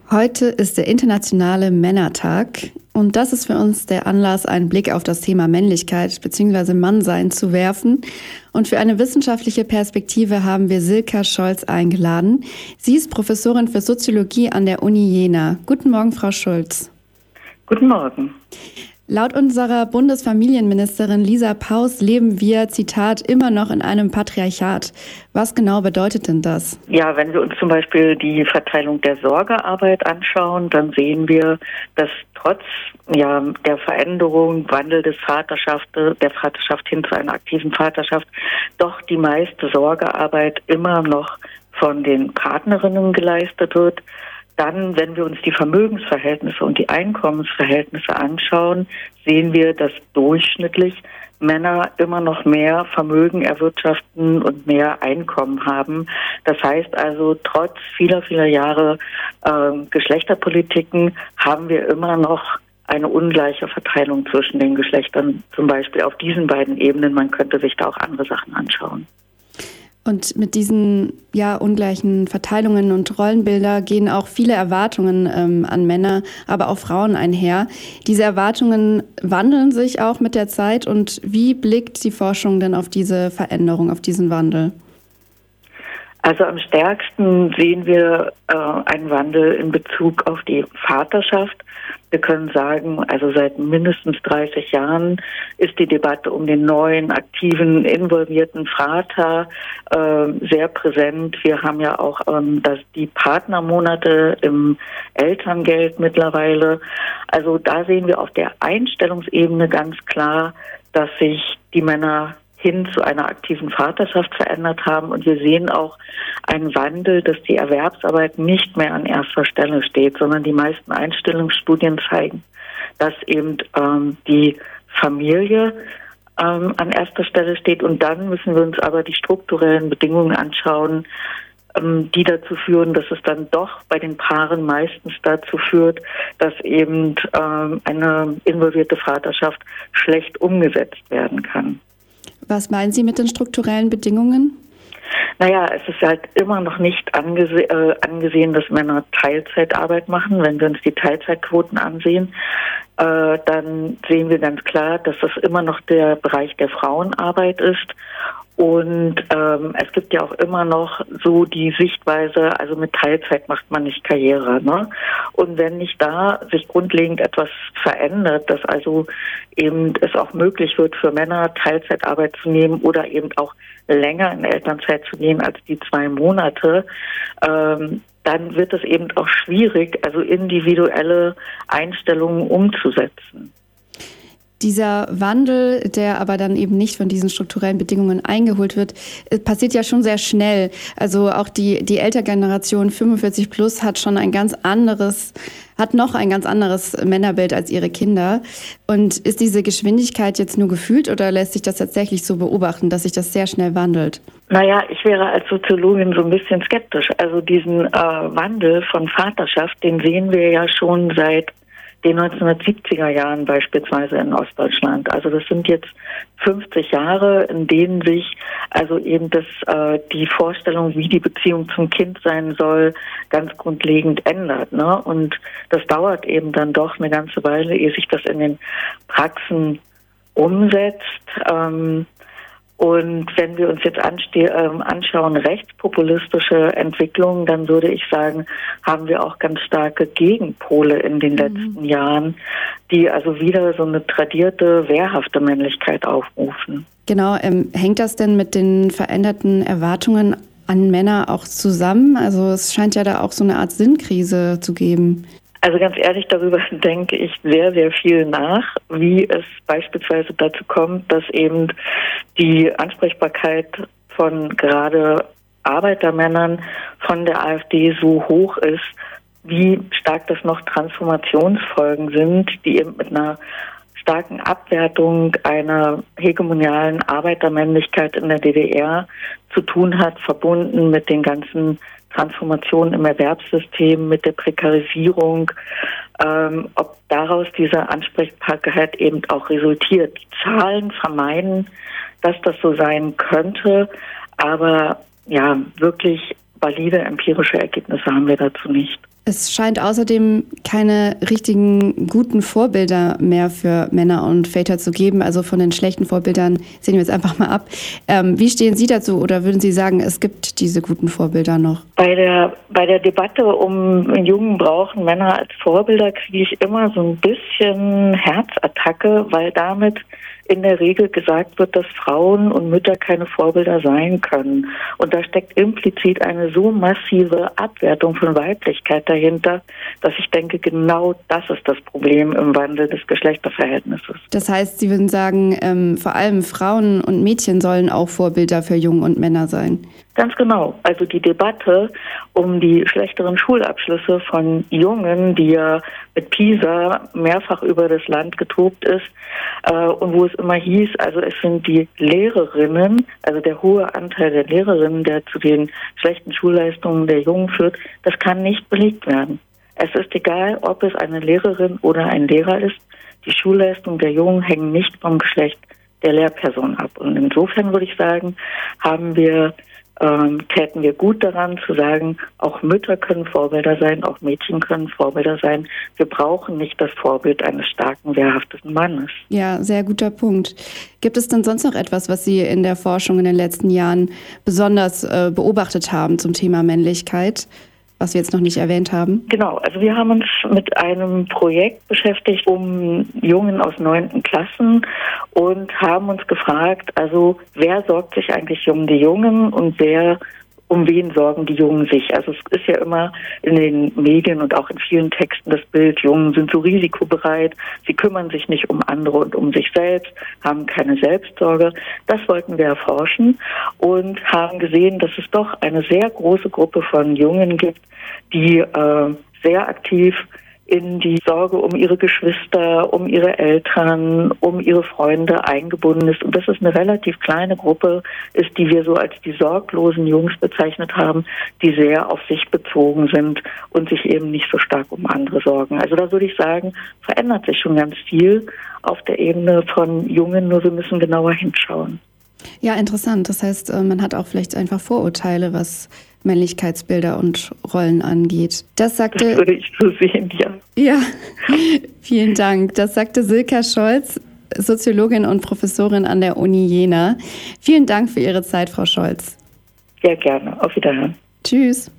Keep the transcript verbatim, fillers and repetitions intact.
Heute ist der internationale Männertag und das ist für uns der Anlass, einen Blick auf das Thema Männlichkeit bzw. Mannsein zu werfen. Und für eine wissenschaftliche Perspektive haben wir Silka Scholz eingeladen. Sie ist Professorin für Soziologie an der Uni Jena. Guten Morgen, Frau Scholz. Guten Morgen. Laut unserer Bundesfamilienministerin Lisa Paus leben wir, Zitat, immer noch in einem Patriarchat. Was genau bedeutet denn das? Ja, wenn wir uns zum Beispiel die Verteilung der Sorgearbeit anschauen, dann sehen wir, dass trotz ja, der Veränderung, Wandel des Vaterschaft, der Vaterschaft hin zu einer aktiven Vaterschaft, doch die meiste Sorgearbeit immer noch von den Partnerinnen geleistet wird. Dann, wenn wir uns die Vermögensverhältnisse und die Einkommensverhältnisse anschauen, sehen wir, dass durchschnittlich Männer immer noch mehr Vermögen erwirtschaften und mehr Einkommen haben. Das heißt also, trotz vieler, vieler Jahre äh, Geschlechterpolitiken haben wir immer noch eine ungleiche Verteilung zwischen den Geschlechtern, zum Beispiel auf diesen beiden Ebenen. Man könnte sich da auch andere Sachen anschauen. Und mit diesen ja ungleichen Verteilungen und Rollenbilder gehen auch viele Erwartungen ähm, an Männer, aber auch Frauen einher. Diese Erwartungen wandeln sich auch mit der Zeit. Und wie blickt die Forschung denn auf diese Veränderung, auf diesen Wandel? Also am stärksten sehen wir äh, einen Wandel in Bezug auf die Vaterschaft. Wir können sagen, also seit mindestens dreißig Jahren ist die Debatte um den neuen, aktiven, involvierten Vater äh, sehr präsent. Wir haben ja auch ähm, das, die Partnermonate im Elterngeld mittlerweile. Also da sehen wir auf der Einstellungsebene ganz klar, dass sich die Männer hin zu einer aktiven Vaterschaft verändert haben. Und wir sehen auch einen Wandel, dass die Erwerbsarbeit nicht mehr an erster Stelle steht, sondern die meisten Einstellungsstudien zeigen, dass eben ähm, die Familie ähm, an erster Stelle steht. Und dann müssen wir uns aber die strukturellen Bedingungen anschauen, ähm, die dazu führen, dass es dann doch bei den Paaren meistens dazu führt, dass eben ähm, eine involvierte Vaterschaft schlecht umgesetzt werden kann. Was meinen Sie mit den strukturellen Bedingungen? Naja, es ist halt immer noch nicht angese- äh, angesehen, dass Männer Teilzeitarbeit machen. Wenn wir uns die Teilzeitquoten ansehen, äh, dann sehen wir ganz klar, dass das immer noch der Bereich der Frauenarbeit ist. Und ähm, es gibt ja auch immer noch so die Sichtweise, also mit Teilzeit macht man nicht Karriere, ne? Und wenn nicht da sich grundlegend etwas verändert, dass also eben es auch möglich wird für Männer Teilzeitarbeit zu nehmen oder eben auch länger in Elternzeit zu gehen als die zwei Monate, ähm, dann wird es eben auch schwierig, also individuelle Einstellungen umzusetzen. Dieser Wandel, der aber dann eben nicht von diesen strukturellen Bedingungen eingeholt wird, passiert ja schon sehr schnell. Also auch die, die Elterngeneration fünfundvierzig plus hat schon ein ganz anderes, hat noch ein ganz anderes Männerbild als ihre Kinder. Und ist diese Geschwindigkeit jetzt nur gefühlt oder lässt sich das tatsächlich so beobachten, dass sich das sehr schnell wandelt? Naja, ich wäre als Soziologin so ein bisschen skeptisch. Also diesen äh, Wandel von Vaterschaft, den sehen wir ja schon seit den neunzehnhundertsiebziger Jahren beispielsweise in Ostdeutschland. Also das sind jetzt fünfzig Jahre, in denen sich also eben das, äh, die Vorstellung, wie die Beziehung zum Kind sein soll, ganz grundlegend ändert, ne? Und das dauert eben dann doch eine ganze Weile, ehe sich das in den Praxen umsetzt. Ähm, Und wenn wir uns jetzt anste- äh, anschauen, rechtspopulistische Entwicklungen, dann würde ich sagen, haben wir auch ganz starke Gegenpole in den mhm. letzten Jahren, die also wieder so eine tradierte, wehrhafte Männlichkeit aufrufen. Genau, ähm, hängt das denn mit den veränderten Erwartungen an Männer auch zusammen? Also es scheint ja da auch so eine Art Sinnkrise zu geben. Also ganz ehrlich, darüber denke ich sehr, sehr viel nach, wie es beispielsweise dazu kommt, dass eben die Ansprechbarkeit von gerade Arbeitermännern von der AfD so hoch ist, wie stark das noch Transformationsfolgen sind, die eben mit einer starken Abwertung einer hegemonialen Arbeitermännlichkeit in der D D R zu tun hat, verbunden mit den ganzen Transformation im Erwerbssystem, mit der Prekarisierung, ähm, ob daraus diese Ansprechbarkeit eben auch resultiert. Die Zahlen vermeiden, dass das so sein könnte, aber ja, wirklich valide empirische Ergebnisse haben wir dazu nicht. Es scheint außerdem keine richtigen guten Vorbilder mehr für Männer und Väter zu geben. Also von den schlechten Vorbildern sehen wir jetzt einfach mal ab. Ähm, wie stehen Sie dazu oder würden Sie sagen, es gibt diese guten Vorbilder noch? Bei der, bei der Debatte um Jungen brauchen Männer als Vorbilder kriege ich immer so ein bisschen Herzattacke, weil damit in der Regel gesagt wird, dass Frauen und Mütter keine Vorbilder sein können. Und da steckt implizit eine so massive Abwertung von Weiblichkeit dahinter, dass ich denke, genau das ist das Problem im Wandel des Geschlechterverhältnisses. Das heißt, Sie würden sagen, ähm, vor allem Frauen und Mädchen sollen auch Vorbilder für Jungen und Männer sein? Ganz genau. Also die Debatte um die schlechteren Schulabschlüsse von Jungen, die ja mit PISA mehrfach über das Land getobt ist, äh, und wo es immer hieß, also es sind die Lehrerinnen, also der hohe Anteil der Lehrerinnen, der zu den schlechten Schulleistungen der Jungen führt, das kann nicht belegt werden. Es ist egal, ob es eine Lehrerin oder ein Lehrer ist. Die Schulleistungen der Jungen hängen nicht vom Geschlecht der Lehrperson ab. Und insofern würde ich sagen, haben wir Ähm, täten wir gut daran zu sagen, auch Mütter können Vorbilder sein, auch Mädchen können Vorbilder sein. Wir brauchen nicht das Vorbild eines starken, wehrhaften Mannes. Ja, sehr guter Punkt. Gibt es denn sonst noch etwas, was Sie in der Forschung in den letzten Jahren besonders äh, beobachtet haben zum Thema Männlichkeit, was wir jetzt noch nicht erwähnt haben? Genau, also wir haben uns mit einem Projekt beschäftigt um Jungen aus neunten Klassen und haben uns gefragt, also wer sorgt sich eigentlich um die Jungen und wer, um wen sorgen die Jungen sich? Also es ist ja immer in den Medien und auch in vielen Texten das Bild, Jungen sind so risikobereit, sie kümmern sich nicht um andere und um sich selbst, haben keine Selbstsorge. Das wollten wir erforschen und haben gesehen, dass es doch eine sehr große Gruppe von Jungen gibt, die äh, sehr aktiv in die Sorge um ihre Geschwister, um ihre Eltern, um ihre Freunde eingebunden ist. Und das ist eine relativ kleine Gruppe ist, die wir so als die sorglosen Jungs bezeichnet haben, die sehr auf sich bezogen sind und sich eben nicht so stark um andere sorgen. Also da würde ich sagen, verändert sich schon ganz viel auf der Ebene von Jungen, nur wir müssen genauer hinschauen. Ja, interessant. Das heißt, man hat auch vielleicht einfach Vorurteile, was Männlichkeitsbilder und Rollen angeht. Das sagte. Das würde ich so sehen, ja. Ja, vielen Dank. Das sagte Silka Scholz, Soziologin und Professorin an der Uni Jena. Vielen Dank für Ihre Zeit, Frau Scholz. Sehr gerne. Auf Wiederhören. Tschüss.